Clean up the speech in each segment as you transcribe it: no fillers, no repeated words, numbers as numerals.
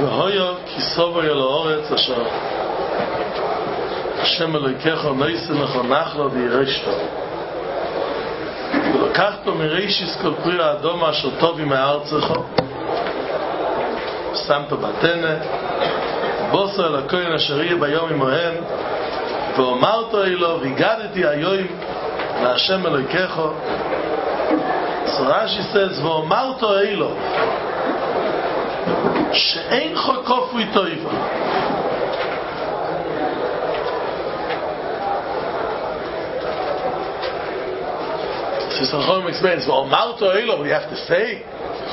והויה כי סובר אל הארץ אשר השם אלוהיכך נעשה לך נחלה וירשת ולקחת מראשיס כל פרי האדום אשר טובים מארצך ושמת בתנא בוסר אל הכהן אשר יהיה ביום עמהם ואמרת אלו והגדתי היום להשם אלוהיכך. So Rashi says ואמרת אלו שאין כופוי טויבה. So Sachom explains, ואמרת אלו, what you have to say?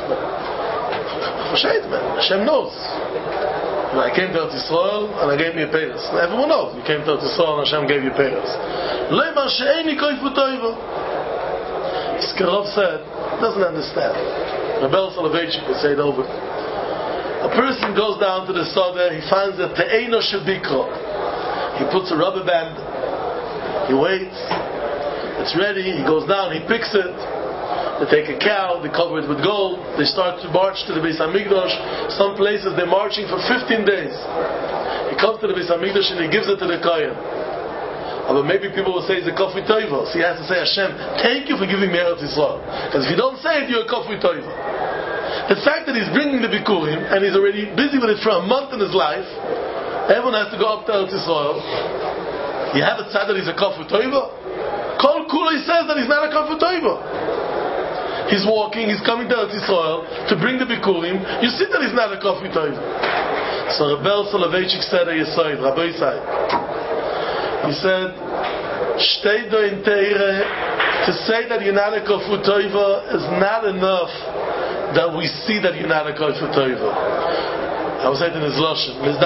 Hashem knows. I came to Eretz Yisrael and I gave you a peiros. Everyone knows. You came to Eretz Yisrael and Hashem gave you a peiros. Lo yimar she'eini kofui toiva. Skarov said, doesn't understand. Rebel Soloveitchik would say it over. A person goes down to the Sodeh, he finds a te'eno shebikro. He puts a rubber band, he waits, it's ready, he goes down, he picks it. They take a cow, they cover it with gold, they start to march to the Beis HaMikdash. Some places they're marching for 15 days. He comes to the Beis HaMikdash and he gives it to the Kohen. But maybe people will say it's a kofui toiva. So he has to say, Hashem, thank you for giving me Eretz Yisrael. Because if you don't say it, you're a kofui toiva. The fact that he's bringing the Bikurim and he's already busy with it for a month in his life, everyone has to go up to Eretz Yisrael. You have it said that he's a kofui toiva? Kol Kula says that he's not a kofui toiva. He's walking, he's coming to Eretz Yisrael to bring the Bikurim. You see that he's not a kofui toiva. So Rebel Soloveitchik said a Yesoid, Rabbi Yisai. He said, Shteido in Teire, to say that you're not a kofui toiva is not enough that we see that you're not a kofui toiva. I was saying in his Lashon, you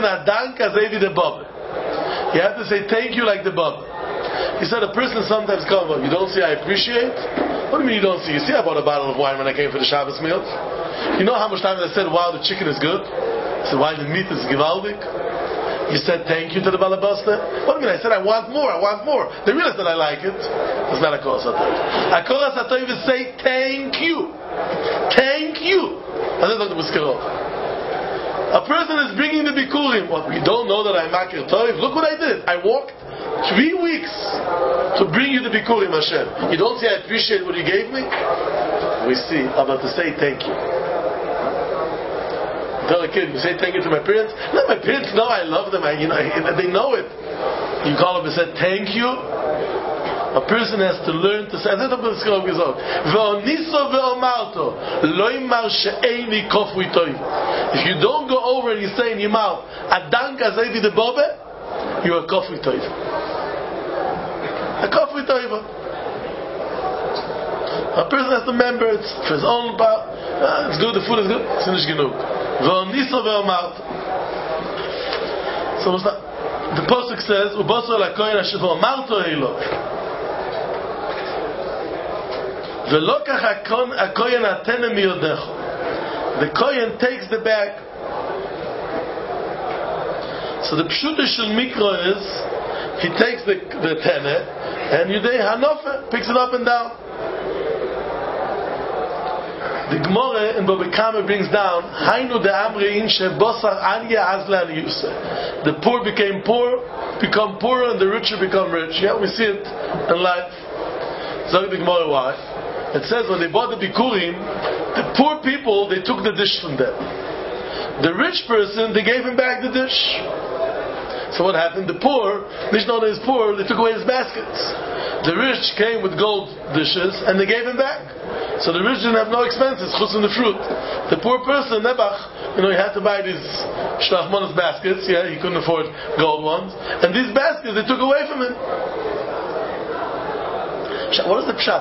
have to say thank you like the Baba. He said a person sometimes comes up, you don't see I appreciate? What do you mean you don't see? You see I bought a bottle of wine when I came for the Shabbos meal? You know how much times I said, wow, the chicken is good? I said, wow, the meat is gewaldig? You said thank you to the Balabasta? What do you mean? I said I want more. They realized that I like it. It's not a Koras HaToiv. A Koras HaToiv is say thank you. Thank you. And then Dr. Buskerov. A person is bringing the Bikurim. What, you don't know that I'm Makir Toiv? Look what I did. I walked 3 weeks to bring you the Bikurim, Hashem. You don't say I appreciate what you gave me? We see. I'm about to say thank you. Tell a kid, you say thank you to my parents. No, my parents know I love them. They know it. You call them and say thank you. A person has to learn to say. If you don't go over and you say in your mouth, Adank azevi de bobe, you're a kofui toiva. A kofui toiva. A person has to remember it's for his own part. It's good, the food is good. It's nicht genug. So the pasuk says, "Ubasar lakoyin asher v'amarto elo." V'lokach hakoyin atene miyodecho. The koyin takes the bag. So the pshuta shel mikro is he takes the tene and Yudei Hanofer picks it up and down. The Gemara in Baba Kama brings down, Hainu de Amrein shebosar anya azlan yuse. The poor become poorer, and the richer become rich. Yeah, we see it in life. Zog the Gemara why? It says when they bought the Bikurim, the poor people they took the dish from them. The rich person they gave him back the dish. So what happened? The poor, Mishnah is poor, they took away his baskets. The rich came with gold dishes and they gave him back. So the rich didn't have no expenses, chutz in the fruit. The poor person, Nebach, he had to buy these shlachmanas baskets. Yeah, he couldn't afford gold ones. And these baskets they took away from him. What is the pshat?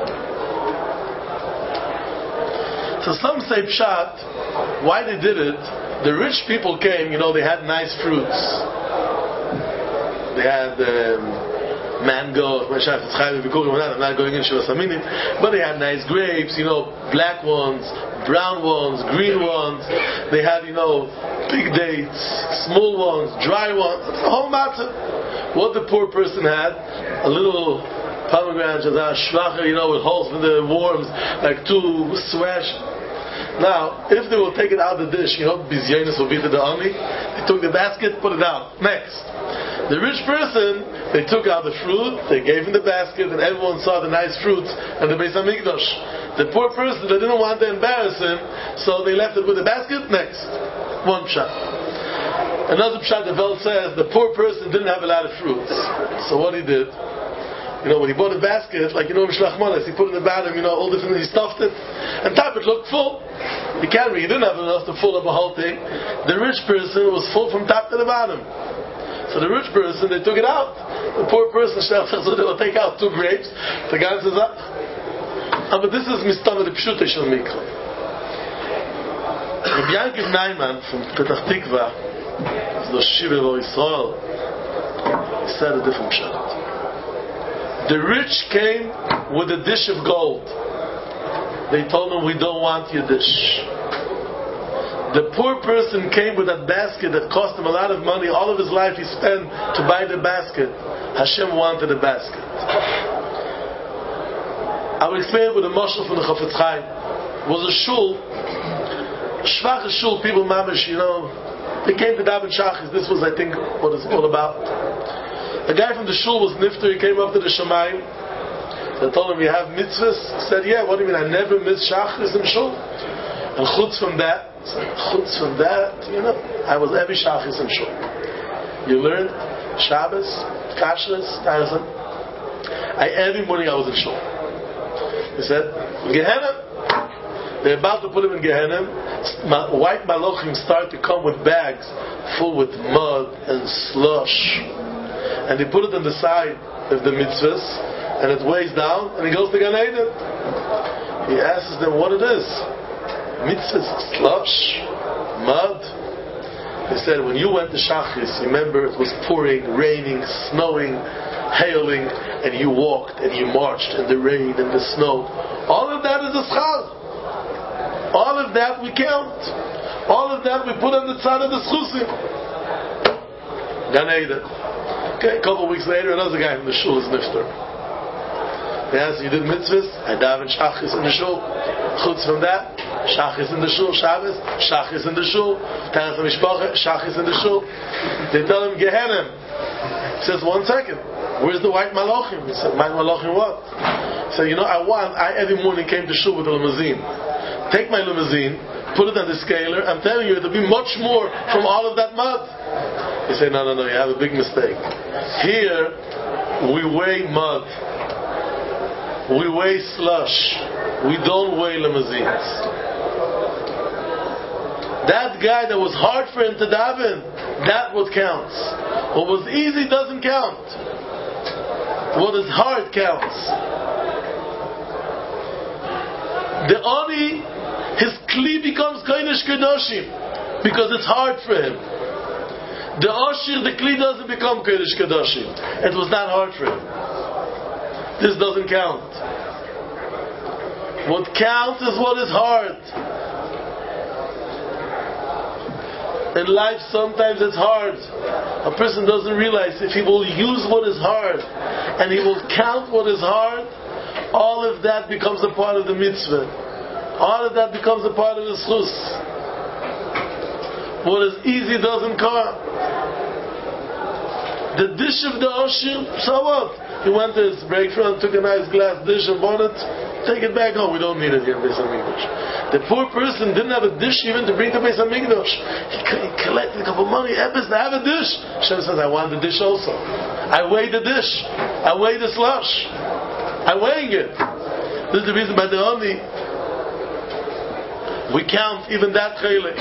So some say pshat. Why they did it? The rich people came. They had nice fruits. They had mango. I'm not going into Shivasaminim, but they had nice grapes. Black ones, brown ones, green ones. They had big dates, small ones, dry ones. It's the whole matter. What the poor person had, a little pomegranate, shvacher, with holes in the worms, like two swash. Now, if they will take it out of the dish, Bizyonis will be to the Oni. They took the basket, put it out. Next. The rich person, they took out the fruit, they gave him the basket, and everyone saw the nice fruits and the Beis HaMikdash. The poor person, they didn't want to embarrass him, so they left it with the basket. Next. One pshat. Another pshat, the Vel says, the poor person didn't have a lot of fruits. So what he did, when he bought a basket, like Mishlach Manas, he put it in the bottom, all different, he stuffed it, and top it looked full. He didn't have enough to fill up a whole thing. The rich person was full from top to the bottom. So the rich person, they took it out. The poor person, so they will take out 2 grapes. The guy says, but this is Mistana the Pshutah Shel Mikra. Rabbi Yankiv Naiman from Petach Tikva, the Shiva of Israel, he said a different pshat. The rich came with a dish of gold. They told him, we don't want your dish. The poor person came with that basket that cost him a lot of money. All of his life he spent to buy the basket. Hashem wanted the basket. I will explain it with a mashal from the Chafetz Chaim. It was a shul, shvach shul, people mamish, they came to daven shachis. This was, I think, what it's all about. A guy from the shul was nifter. He came up to the shamayim. They told him, you have mitzvahs? He said, yeah. What do you mean? I never miss shachis in shul. And chutz from that, I was every shachis in shul. You learned Shabbos, Kashrus, Tarzan. Every morning I was in shul. He said, Gehenna. They're about to put him in Gehenna. White malochim start to come with bags full with mud and slush, and they put it on the side of the mitzvahs, and it weighs down, and he goes to Gan Eden. He asks them what it is. Mitzvahs, slush, mud. They said, when you went to Shachris, remember it was pouring, raining, snowing, hailing, and you walked and you marched in the rain and the snow. All of that is a schar. All of that we count. All of that we put on the tzad of the schusim. Gan Eden. Okay, a couple of weeks later, another guy from the shul is nifter. They asked, you did mitzvahs? I daven shachris in the shul. Chutz from that, shachris in the shul. Shabbos, shachris in the shul. Teres HaMishpacha, shachris in the shul. They tell him, Gehenim. He says, 1 second. Where's the white malachim? He said, white malachim what? He said, I every morning came to shul with a limousine. Take my limousine, put it on the scaler. I'm telling you, it'll be much more from all of that mud. He said, no, you have a big mistake. Here, we weigh mud. We weigh slush. We don't weigh limousines. That guy that was hard for him to daven, that what counts. What was easy doesn't count. What is hard counts. The Oni, his kli becomes kodesh kedoshim because it's hard for him. The Oshir, the kli doesn't become kodesh kedoshim. It was not hard for him. This doesn't count. What counts is what is hard. In life, sometimes it's hard. A person doesn't realize if he will use what is hard and he will count what is hard, all of that becomes a part of the mitzvah. All of that becomes a part of the schus. What is easy doesn't count. The dish of the Oshir, so what? He went to his breakfast and took a nice glass dish and bought it. Take it back home. We don't need it here in Beis HaMikdash. The poor person didn't have a dish even to bring to Beis HaMikdash. He collected a couple of money. Ebbers, I have a dish. Hashem says, I want the dish also. I weigh the dish. I weigh the slush. I'm weighing it. This is the reason by the Oni we count even that chaylik.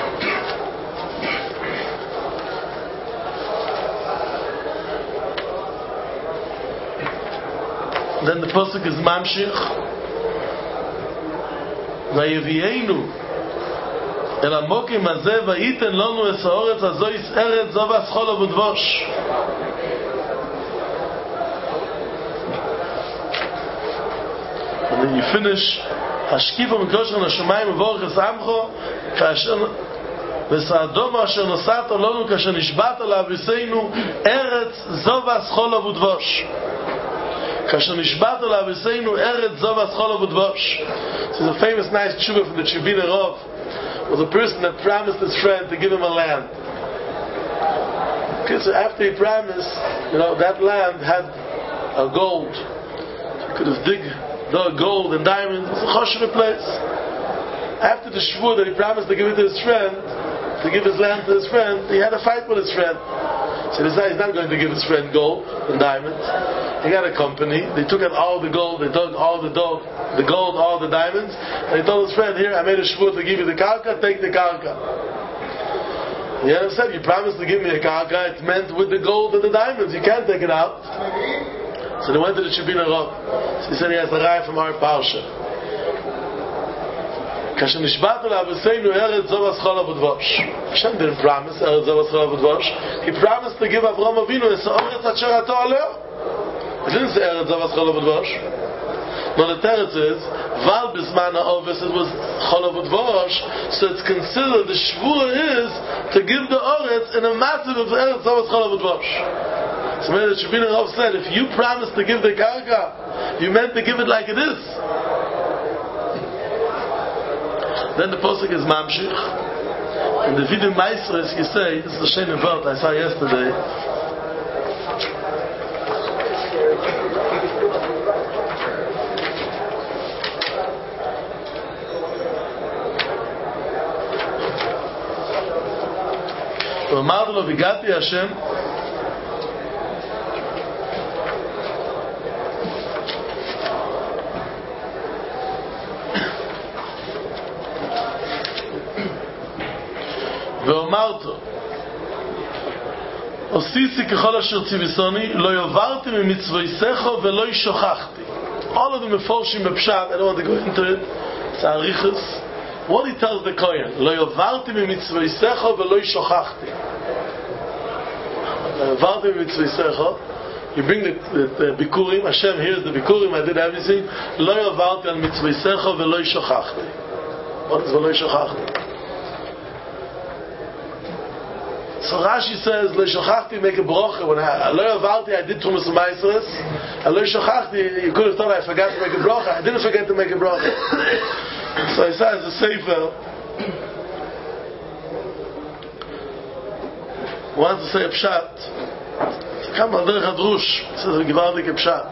Then the pasuk is mamshich. Vayevienu el hamokim hazeh vayiten lanu es haaretz hazois eretz zovas chol uvdvosh. And then you finish Hashkifa Mikosher Nashamayim Vorches Amcho Kasher Vesa'adom Asher Nosat Olonu Kasher Nishbat Alav Yiseinu Eretz Zovas Chol Avudvosh. Kasher nishbat ol aviseinu eretz zovas cholav udvosh. This is a famous, nice tshuva from the Chibina Rov. Was a person that promised his friend to give him a land. Okay, so after he promised, that land had a gold. He could have dug gold and diamonds. It was a choshev place. After the shvur that he promised to give it to his friend, to give his land to his friend, he had a fight with his friend. So he decided he's not going to give his friend gold and diamonds. He got a company. They took out all the gold. They dug all the gold, all the diamonds. And he told his friend, here, I made a shvur to give you the karka, take the karka. He said, you promised to give me a karka, it's meant with the gold and the diamonds. You can't take it out. So they went to the Chibina Rov. So he said he has a rai from our Parsha. Kasher nishbatu la'aviseinu eretz zovas cholav udvosh. Hashem didn't promise eretz zovas cholav udvosh. He promised to give Avraham Avinu es ha'oretz asher ato aleh. He didn't say eretz zovas cholav udvosh. No, the teretz is val bisman ha'oves it was cholav udvosh, so it's considered the shvur is to give the oretz in a massive of eretz zovas cholav udvosh. So the Chibina Rov said, if you promised to give the karka, you meant to give it like it is. Then the posuk is mamshich. In the Vidim Maisres, you say, this is the Shein Velt I saw yesterday. ואמרתי לו, והגעתי השם ואומרת עשיתי ככל אשר ציוויסוני לא יוברתי ממצוויסך ולא ישוכחתי. All of the מפורשים בפשט, I don't want to go into it, it's arichus. What he tells the Kohen, לא יוברתי ממצוויסך ולא ישוכחתי. לא יוברתי ממצוויסך, you bring the bikurim, Hashem, here's the bikurim, I did everything, לא יוברתי על מצוויסך ולא ישוכחתי. What is ולא ישוכחתי? So Rashi says, Lo shochachti, make a brocha. When Lo yavarti, I did Trumas U'Maisros. And Lo shochachti, you could have thought I forgot to make a brocha. I didn't forget to make a brocha. So I said, as a sefer, wants to say a pshat. So come on, derech hadrush. It says, Givardik a pshat.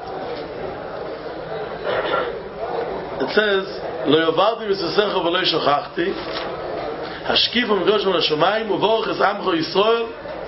It says, Lo yavarti v'sesecha v'lo shochachti. השקיף ומקדוש מן השמיים ובורך את עמך ישראל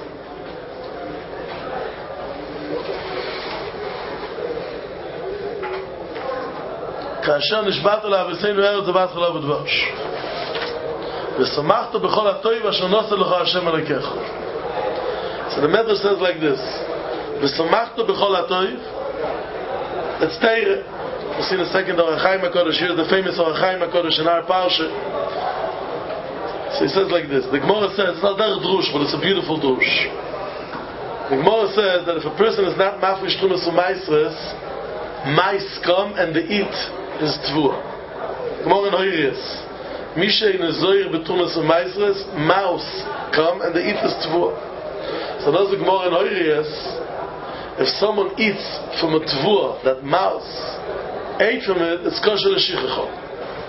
כאשר נשבעת לאבותינו ארץ זבת חלב ודבש ושמחת בכל הטוב אשר נוסע לך השם אלוקיך. So the Medrash says like this, ושמחת בכל הטוב. Let's take it. We'll see in a second Orach Chaim HaKodesh. Here's the famous Orach Chaim HaKodesh in our parsha. So he says like this. The Gemara says, it's not that drush, but it's a beautiful drush. The Gemara says that if a person is not mafresh Trumas U'Maisros, mice come and they eat his tvua. Gemara in Hoirius. Misha in Zohir b'Trumas U'Maisros, mouse come and they eat his tvua. So that's the Gemara in Hoirius. If someone eats from a tvua, that mouse ate from it, it's kosher l'shichachah.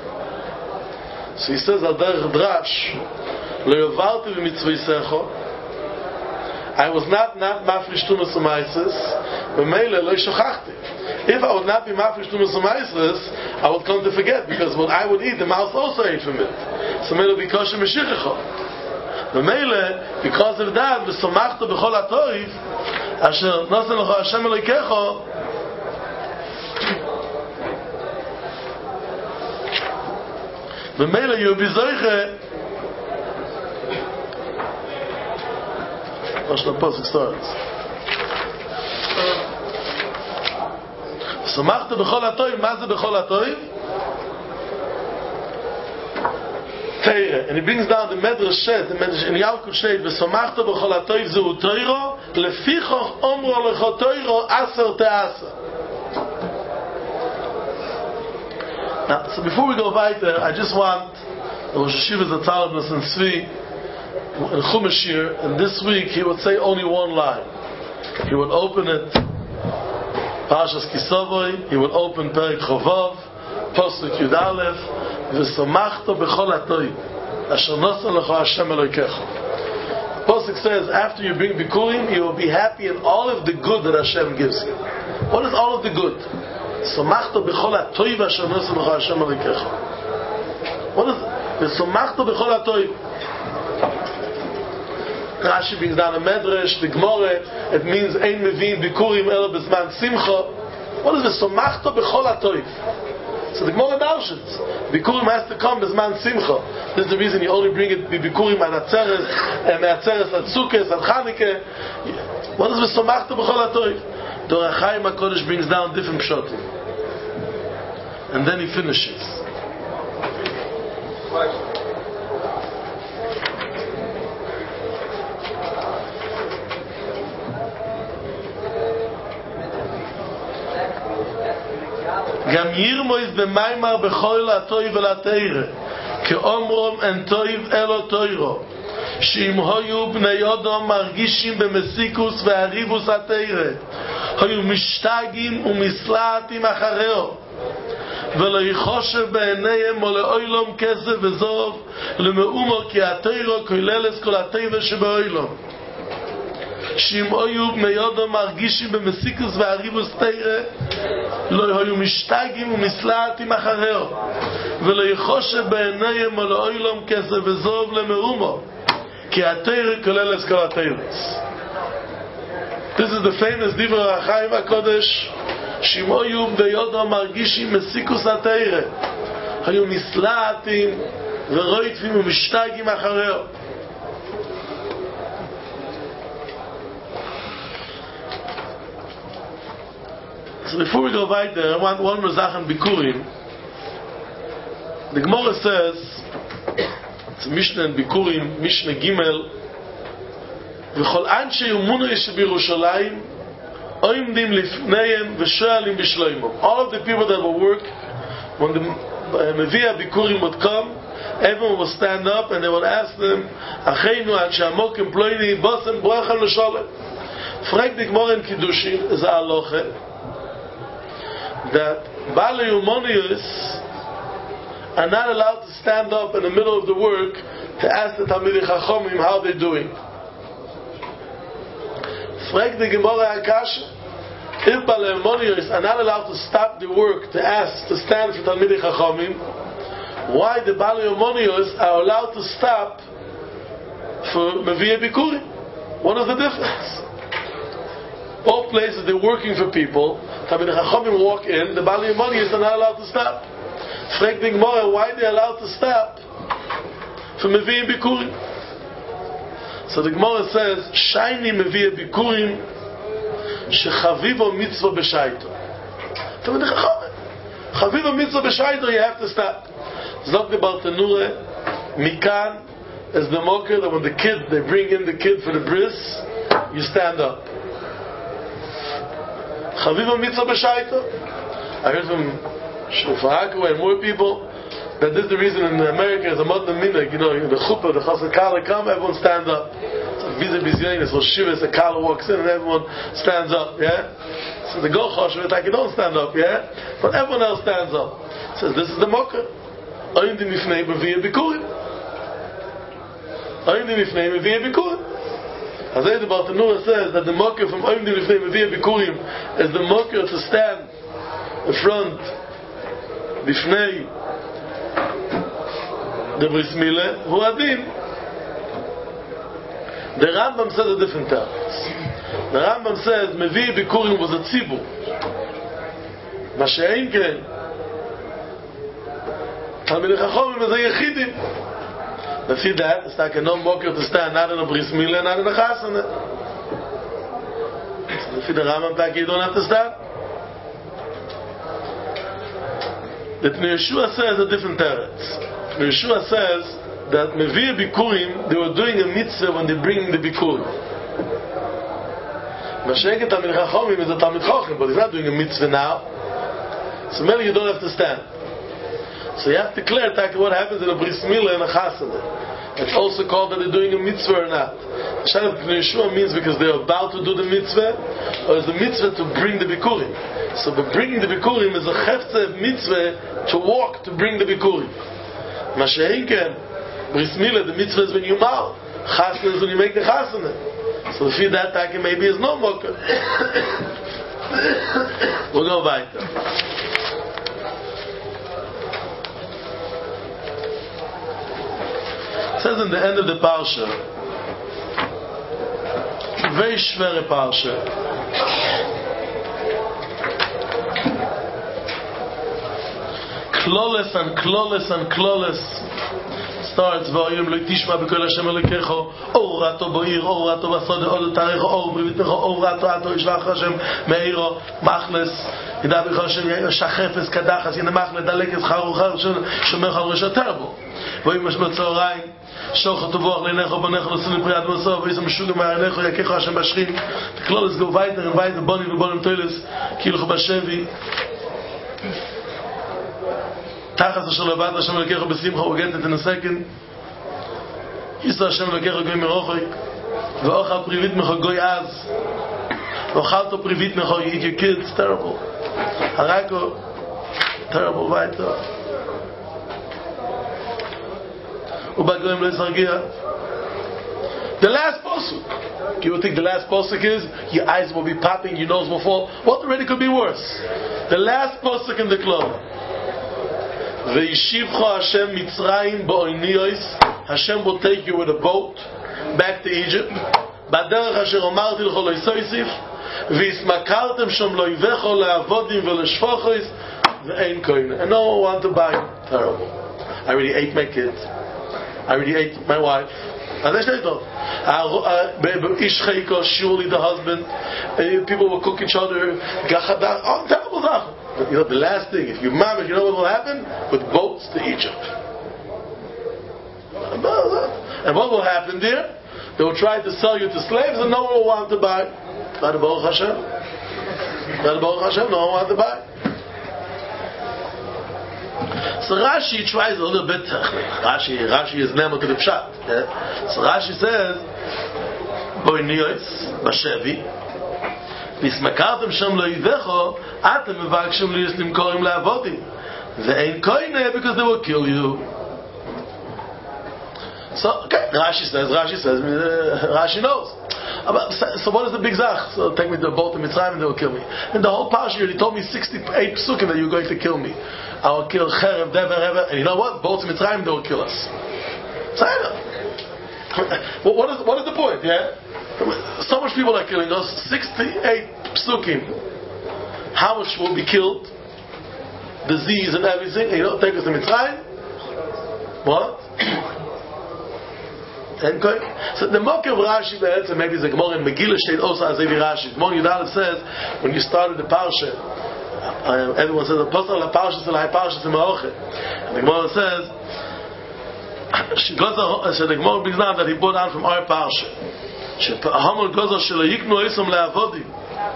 So he says, Al derech drash, Lo yavarti v'mitzvoisecha. I was not mafresh Trumas U'Maisros, v'meile lo shochachti. If I would not be mafresh Trumas U'Maisros, I would come to forget, because what I would eat, the mouse also ate from it. So meile be kosher m'shichecha. V'meile, because of that, v'somachta b'chol ha'toiv, asher nosen lecha Hashem Elokecha, B'meila you'll be zoiche. What's the pasuk starts? Somachta b'chol ha'toiv. Ma ze b'chol ha'toiv? Teire. And he brings down the Medrash Shet. The Medrash in Yalkut Shet. V'somachta b'chol ha'toiv zehu toiro. Lefichoch omro lecho toiro aser te'aser. Now, so before we go weiter, I just want the Rosh Hashiva Zatzalabnas and Tzvi in Chumash here, and this week he would say only one line. He would open it Parshas Kisavoy, he will open Perek Chovav, Posuk Yud Aleph, V'somachto b'chol hatoiv, asher nosan lecho Hashem Elokecha. Posuk says, after you bring Bikurim, you will be happy in all of the good that Hashem gives you. What is all of the good? Somachto b'chol hatoiv, asher nosan lecho Hashem Elokecha. What is it? V'somachto b'chol hatoiv. Rashi brings down a medrash, the Gemara, it means ein mevi'im bikurim elo b'zman simcha. What is this? Somachto b'chol hatoiv. So the Gemara darshans, bikurim has to come b'zman simcha. This is the reason you only bring it bikurim at Atzeres, at Sukkot, at Chanukah. What is this? Somachto b'chol hatoiv? The Ohr HaChaim HaKodesh brings down different pshatim, and then he finishes. Gam yirmois b'maymar b'choil ha'toiv el ha'teire ke'omrom en toiv elo toiro she'im hoyu b'nei Odom margishim b'mesikus ve'arivus ha'teire hoyu mishtagim u'mislaatim achareo ve'lo yichoshev b'eineihem o le'oilom kesef v'zov le'meumo ki ha'teiro koileles kol ha'teiva shebe'oilom שאם היו בני אדם מרגישים במסיקוס והריבוס תירה לא היו משתגים ומסלעתים אחריו ולא יחושב בעיניהם על האוילום כסף וזוב למאומו כי התירה כולל את כל התירס. This is the famous divrei Ohr HaChaim HaKodesh שאם היו בני אדם מרגישים מסיקוס התירה היו מסלעתים ורויטפים ומשתגים אחריו. So before we go right there, I want one Razach and Bikurim. The Gemara says, it's a Mishnah and Bikurim, Mishnah Gimel, V'chol anshe yumunu yeshe b'Yerushalayim, oimdim lifneihem v'shoalim b'shloimim. All of the people that will work, when the Mevia Bikurim would come, everyone will stand up and they will ask them, Acheinu anshe amokim ploini bosem bracham l'sholem. Frag the Gemara in Kiddushin, is a aloche, that Balei Umonius are not allowed to stand up in the middle of the work to ask the Talmidei Chachomim how they're doing. Frag the Gemara Akasha, if Balei Umonius are not allowed to stop the work to ask to stand for Talmidei Chachomim, why the Balei Umonius are allowed to stop for Mevia Bikurim? What is the difference? All places they're working for people. Talmidei Chachomim walk in, the Balei Umonius are not allowed to stop. Frag the Gemara, why they're allowed to stop for Mevia Bikurim? So the Gemara says, Shiny Mevia Bikurim shechavivo mitzvah b'shaito. Talmidei Chachomim, chavivo mitzvah b'shaito, you have to stop. Zog the Bartanure, Mikan is the mocker that when the kid, they bring in the kid for the bris, you stand up. Chaviva mitzvah b'shaito. I heard from Shulfaraku and more people that this is the reason in America is a modern minhag, the chuppah, the chassid kala come, everyone stands up. So vis-a-vis yonis or shivas, the kala walks in and everyone stands up, yeah? So the go choshev, it's like you don't stand up, yeah? But everyone else stands up. Says this is the mocker. Oyin di mifnei b'viyah bikurim. Oyin di mifnei b'viyah bikurim. Hazay the Bartanura says that the mocker from Oim Di Lifnei Mevia Bikurim is the mocker to stand in front Lifnei the Bris Milah Hu Adin. The Rambam says a different teretz. The Rambam says Mevia Bikurim was a tzibur. Mashein ken Talmidei Chachomim is a yechidim. Let's see that. It's like a non-mocker to stand not in a bris milah, not in a chasana. So if you the Rambam Taki, you don't have to stand. That Yeshua says a different teretz. Yeshua says that Mevia Bikurim, they were doing a mitzvah when they bring the Bikurim. Masheket Talmidei Chachomim is a Talmid Chacham, but he's not doing a mitzvah now. So maybe you don't have to stand. So you have to clear what happens in a bris milah and a chasana. It's also called that they're doing a mitzvah or not. Shana Yeshua means because they're about to do the mitzvah, or is the mitzvah to bring the bikurim. So the bringing the bikurim is a chefze mitzvah to walk to bring the bikurim. Mashenken, bris milah, the mitzvah is when you mal. Chasna is when you make the chasna. So if you that taken maybe is no mocker. We'll go weiter. It says in the end of the parsha, very schwere parsha. Kloles and kloles and kloles starts. Vayim lo tishma b'kol Hashem Elokecho, orato bo'ir, orato b'sode, odo tarecho, or b'vitnecho, orato ato yishlach Hashem meiro machles. ידע בכלל שחפס קדחס ינה מחלה דלקס חרוכר שומר חרושו טרבו ואם יש בצהריים שוחת ובוח לעיניך ובניך נוסעים לפריעת מסור ואיזה משוגע מעיניך יקחו השם בשכין תכלול לסגור וייטר וייטר בונים ובונים טוילס כאילו בשבי תחס אשר לבד השם לקחו בשמחה וגטת הנסקן יישא השם לקחו גוי מרוחק ואוכל פריבית מחו גוי אז ואוכלת פריבית מחו you eat your kids terrible Harako, terrible weiter. Ubagoyim le'zargia. The last posuk. You would think the last posuk is your eyes will be popping, your nose will fall. What already could be worse? The last posuk in the club. Ve'yishivcha Hashem Mitzrayim ba'oiniyos. Hashem will take you with a boat back to Egypt. B'derech asher omarti l'cho lo yisoisif. V'ismakartem shom lo yivecho le'avodim ve'leshfochos ve'ein koine. And no one want to buy. Terrible. I already ate my kids. I already ate my wife. Ish cheiko, surely the husband. People will cook each other. Oh, terrible stuff. But you know the last thing, if you mamish, you know what will happen? With boats to Egypt. And what will happen there? They will try to sell you to slaves and no one will want to buy. By the Baruch Hashem. By the Baruch Hashem, no one want to buy. So Rashi tries a little bit. Rashi is nemo to the pshat. Yeah? So Rashi says, Boiniyos, Bashevi, Vismakartem Shem lo yivecho, Atem mevakshim li yislim korim le'avodim. Ve'ein koine, because they will kill you. So, okay, Rashi says, Rashi knows. So what is the big zach? So take me to the boat in Mitzrayim and they will kill me. In the whole parsha he told me 68 psukim that you're going to kill me. I will kill Cherev, Dever, Hever, and you know what? Boats in Mitzrayim, they will kill us. So what is the point, yeah? So much people are killing us, 68 psukim. How much will be killed? Disease and everything, and you don't take us to Mitzrayim? What? So the Mokeh of Rashi maybe it's a Gemara in Megillah Shteit Osa Azevi Rashi. Gemara Yudalef says when you started the parsha, everyone says the Apostle la parsha selai parsha semaoche. And the Gemara says so the Gemara brings down that he brought out from our parsha. Hamol gozer shelo yiknu isom le'avodim.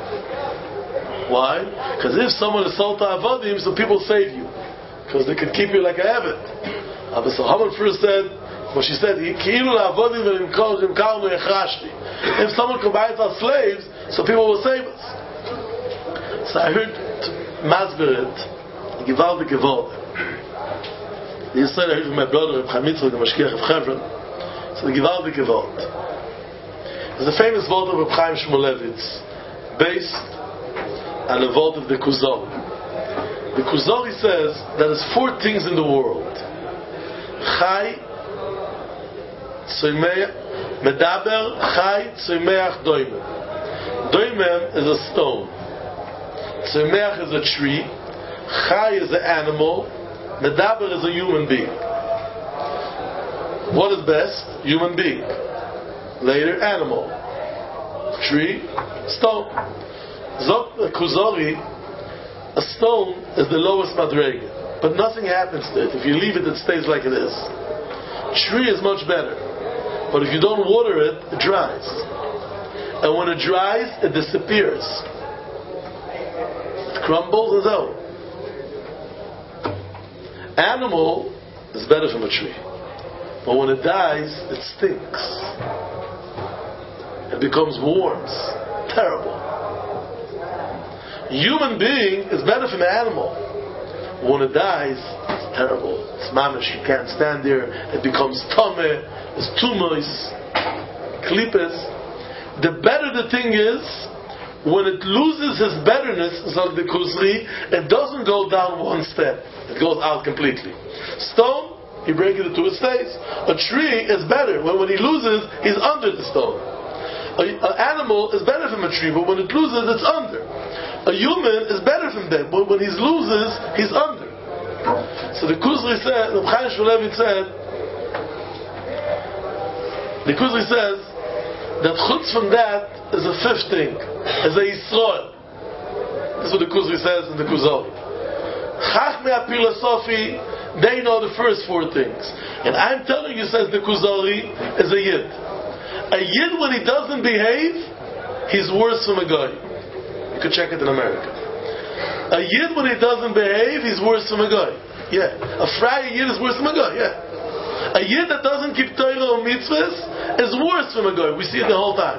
Why? Because if someone is sold to avodim, so people save you because they could keep you like a avid. So Hamol first said. But she said, if someone combines our slaves, so people will save us. So I heard Masberet, Givaldi Gevod. The Yisrael I heard from my brother, Chaim Yitzchak, the Mashkiach of Hebron. So the Givaldi Gevod. There's a famous vault of Chaim Shmulevitz, based on the vault of the Kuzari. The Kuzari says that there's 4 things in the world. Chai, Tzoymeach, Medaber, Chai, Tzoymeach, Doimem. Doimem is a stone. Tzoymeach is a tree. Chai is an animal. Medaber is a human being. What is best? Human being. Later, animal. Tree, stone. Zok Kuzari, a stone is the lowest madrega, but nothing happens to it. If you leave it, it stays like it is. Tree is much better. But if you don't water it, it dries. And when it dries, it disappears. It crumbles and out. Animal is better from a tree. But when it dies, it stinks. It becomes worms. Terrible. Human being is better from an animal. When it dies, it's terrible. It's mamish, you can't stand there. It becomes tameh, it's tumors, klippes. The better the thing is, when it loses its betterness, like the kuzri, it doesn't go down one step. It goes out completely. Stone, you break it into its stays. A tree is better. When he loses, he's under the stone. An animal is better from a tree, but when it loses, it's under. A human is better from them, but when he loses, he's under. So the Kuzri said, the Chaim Shmulevitz said, the Kuzri says that chutz from that is a fifth thing, is a Yisrael. This is what the Kuzri says in the Kuzari. Chachmei HaPhilosophy, they know the first four things. And I'm telling you, says the Kuzari, is a Yid. A Yid, when he doesn't behave, he's worse from a guy. You could check it in America. A Yid, when he doesn't behave, he's worse from a guy. Yeah. A Friar Yid is worse from a guy. Yeah. A Yid that doesn't keep Torah or mitzvahs is worse from a guy. We see it the whole time.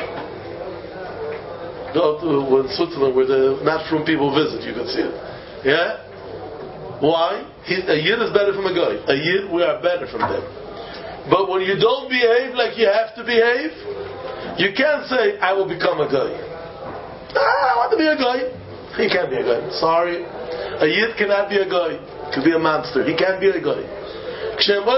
Go to Switzerland where the not from people visit, you can see it. Yeah? Why? A Yid is better from a guy. A Yid, we are better from them. But when you don't behave like you have to behave, you can't say, I will become a guy. I want to be a guy. He can't be a guy. Sorry. A Yid cannot be a guy. He can be a monster. He can't be a guy. A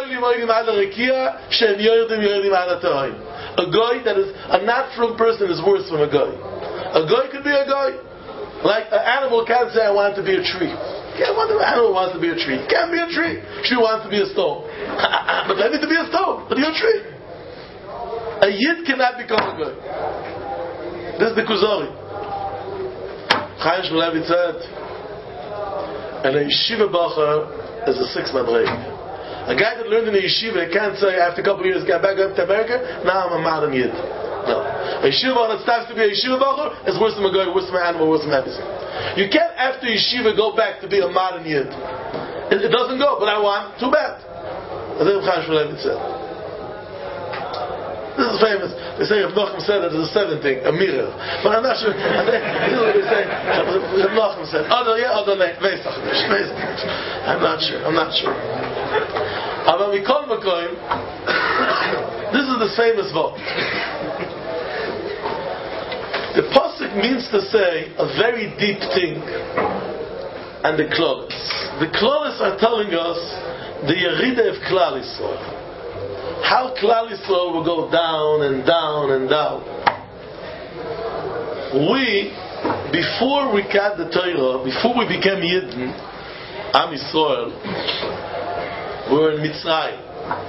guy that is a natural person is worse from a guy. A guy could be a guy. Like an animal can't say, I want to be a tree. An animal wants to be a tree. Can't be a tree. Tree wants to be a stone. But let me to be a stone. But you're a tree. A Yid cannot become a guy. This is the Kuzari. Chaim Shmulevitz said, and a yeshiva bacher is a sixth madreg. A guy that learned in a yeshiva can't say, after a couple of years, get back up to America, now I'm a modern Yid. No. A yeshiva bacher that starts to be a yeshiva bacher is worse than a guy, worse than an animal, worse than everything. You can't, after yeshiva, go back to be a modern Yid. It doesn't go, but I want, too bad. As Chaim Shmulevitz said. This is famous. They say Rav Nachum said that there's a seventh thing, a mirror. But I'm not sure. This is what they say. Rav Nachum said. I'm not sure. Aber mikol makoim, this is the famous vote. The pasuk means to say a very deep thing, and the klolis. The klolis are telling us the yerida of Klal Yisrael. How Klal Yisrael will go down and down and down. We, before we got the Torah, before we became Yidden, Am Yisrael, we were in Mitzrayim.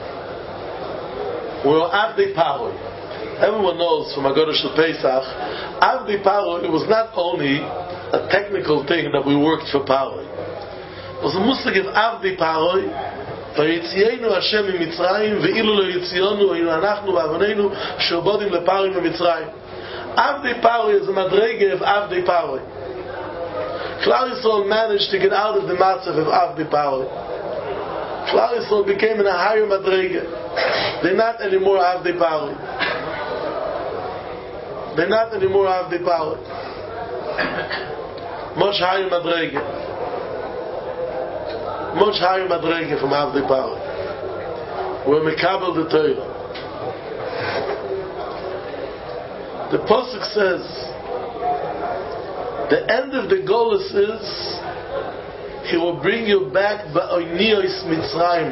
We were Avdei Paroi. Everyone knows from Haggadah Shel Pesach, Avdei Paroi, it was not only a technical thing that we worked for Paroi. It was a musig of Avdei Paroi, ויציאנו השם ממצרים ואילו לא יציאנו היינו אנחנו ועווננו שעבודים לפרעה ממצרים. Avdei Paroi is a madrege of Avdei Paroi. Klal Yisrael managed to get out of the matzav of Avdei Paroi. Klal Yisrael became in a higher madrege. They're not anymore Avdei Paroi. They're not anymore Avdei Paroi. Much higher madrege. Much higher madrege from Avdei Paroi. We're mekabel the Torah. The pasuk says, the end of the golus is, He will bring you back ba'oiniyos Mitzrayim.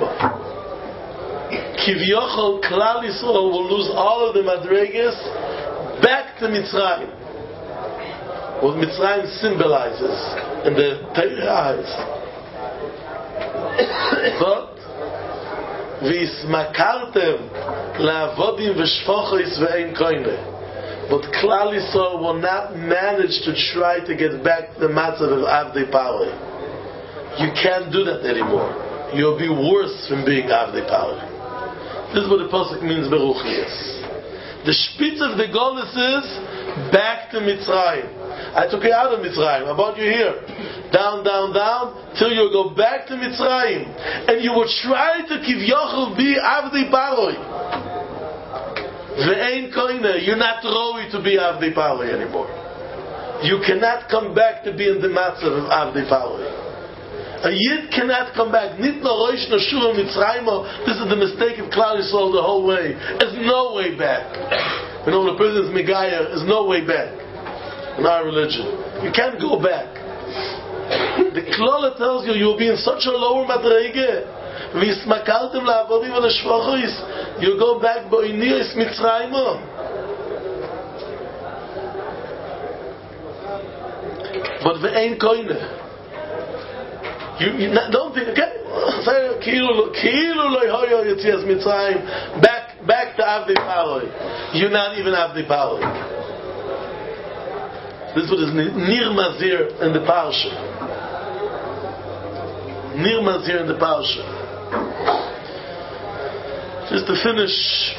Kivyochol Klal Yisrael will lose all of the madreges back to Mitzrayim. What Mitzrayim symbolizes in the Torah eyes. But V'ismakartem la'avodim v'shfochos ve'ein koine. But Klal Yisrael will not manage to try to get back to the matzav of Avdei Paroi. You can't do that anymore. You'll be worse from being Avdei Paroi. This is what the pasuk means beruchnius. The spitz of the golus is back to Mitzrayim. I took you out of Mitzrayim. I brought you here. Down, down, down, till you go back to Mitzrayim. And you will try to Kivyachol be Avdei Paroi. Ve'ein koine. You're not Roi to be Avdei Paroi anymore. You cannot come back to be in the matzav of Avdei Paroi. A Yid cannot come back. Nit no roish no shura Mitzrayim. This is the mistake of Klal Yisrael the whole way. There's no way back. You know, when a person is Megaya, there's no way back in our religion. You can't go back. The Klala tells you will be in such a lower madrege. V'yismakaltem la'avodim v'l'shvachos. You go back bo'iniyos Mitzrayim. But ve'ein koine. You don't think, okay? Back to Avdei Paroi. You're not even Avdei Paroi. This is what is Nir Mazir in the Parsha. Nir Mazir in the Parsha. Just to finish.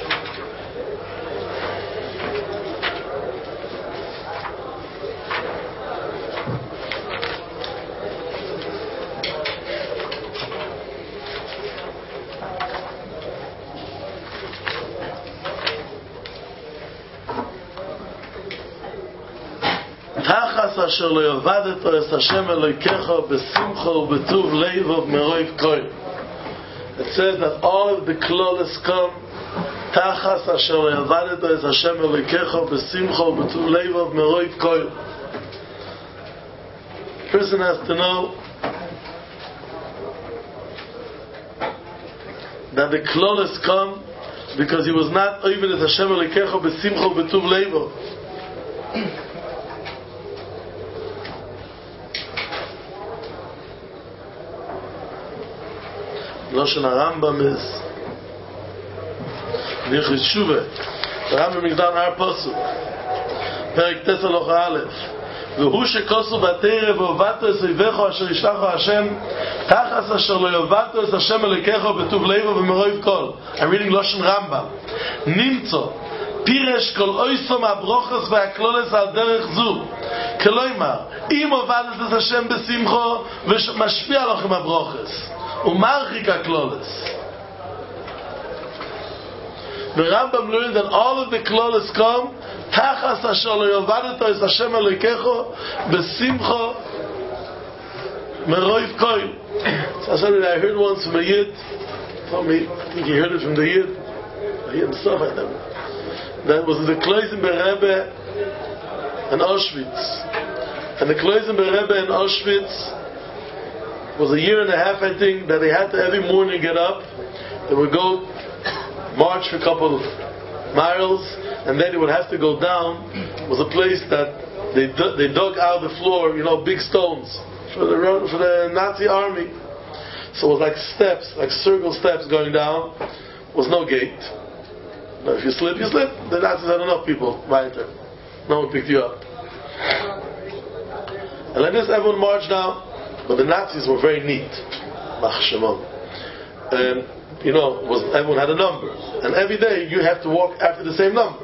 אשר לא יעבדת את השם אלוהיך בשמחה ובטוב לב ומרוב כל. It says that all of the klolos come תחס אשר לא יעבדת את השם אלוהיך בשמחה ובטוב לב ומרוב כל. Person has to know that the klolos come because he was not over at Hashem אלוהיך בשמחה ובטוב leva. Loshen Rambam is Nichis Shuva. The Rambam Migdan Har Pasuk Perek Tesa Loch Aleph V'hu shekosu b'teire v'ovato es oivecho asher yishlacho Hashem tachas asher lo yovato es Hashem elikecho b'tuv leivo v'meroiv kol. I'm reading Loshen Rambam. Nimtzo Piresh kol oisom abrochos v'akloles al derech zu Keloimar im ovato es Hashem besimcho v'mashpia lochem abrochos Umarchik HaKlolos. The Rambam learned that all of the Klolos come Tachas asher lo yovadeto es Hashem Elokecho besimcha meroiv koil. So I said, I heard once from a Yid, told me, I think he heard it from the Yid, he himself had them. That was the Kloisenberg Rebbe in Auschwitz. And the Kloisenberg Rebbe in Auschwitz was a year and a half, I think, that they had to every morning get up. They would go march for a couple of miles, and then they would have to go down. It was a place that they dug out of the floor, big stones for the Nazi army. So it was like steps, like circle steps going down. There was no gate. Now, if you slip, you slip. The Nazis had enough people right there. No one picked you up. And like this, everyone marched down. But the Nazis were very neat. And, everyone had a number. And every day you have to walk after the same number.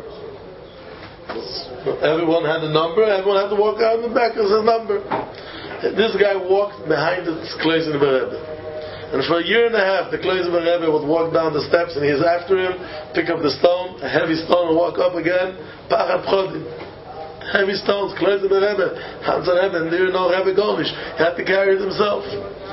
Everyone had a number, everyone had to walk out in the back of his number. And this guy walked behind the Kloisenberg Rebbe. And for a year and a half, the Kloisenberg Rebbe would walk down the steps and he's after him, pick up the stone, a heavy stone, and walk up again. Pachat Chodim. Heavy stones, Kloisenberg Rebbe, Hansa Rebbe, and there no Rebbe Gornish. He had to carry it himself.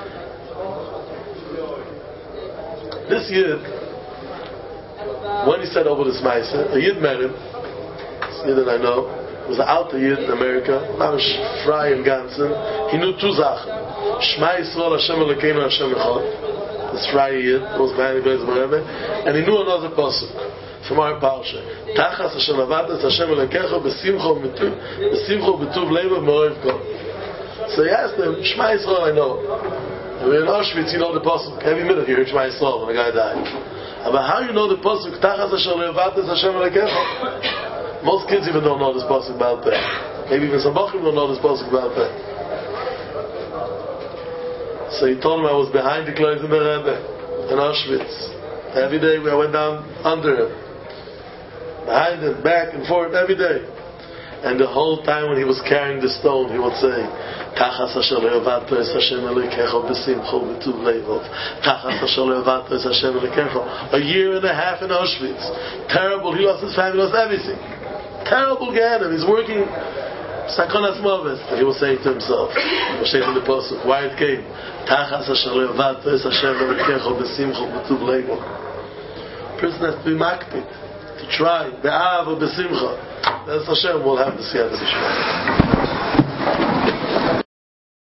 This Yid, when he said over this Maisa, a Yid met him, this Yid that I know, was an Alta Yid in America, Mamish Fry and Gansen. He knew two Sachen. Shema Yisrael Hashem Elokeinu Hashem Echad. This Fry Yid, was behind the Kloisenberg Rebbe, and he knew another pasuk from our parsha. Tachas asher navadas Hashem Elokecho besimcha b'tuv leiva v'meroiv kol. So he asked him, Shema Yisrael I know. And we're in Auschwitz, you know the pasuk. Every minute you heard Shema Yisrael when a guy died. But how you know the pasuk? Tachas asher navadas Hashem Elokecho. Most kids even don't know this pasuk about that. Maybe even some bachrim don't know this pasuk about that. So he told him I was behind the Kloisenberg Rebbe in Auschwitz. Every day I went down under him. Behind him, back and forth, every day. And the whole time when he was carrying the stone, he would say, Kachas asher lo yavato es Hashem Elokecho b'simcho v'tuv levov. Kachas asher lo yavato es Hashem Elokecho. A year and a half in Auschwitz. Terrible. He lost his family, lost everything. Terrible Gehenna. He's working Sakonas Moves. He was saying to himself, he was saying in the Pasuk, why it came. Kachas asher lo yavato es Hashem Elokecho b'simcho v'tuv levov. Person has to be makpid, to try, be'av or be'simcha. That's Hashem will have the siyata b'shua.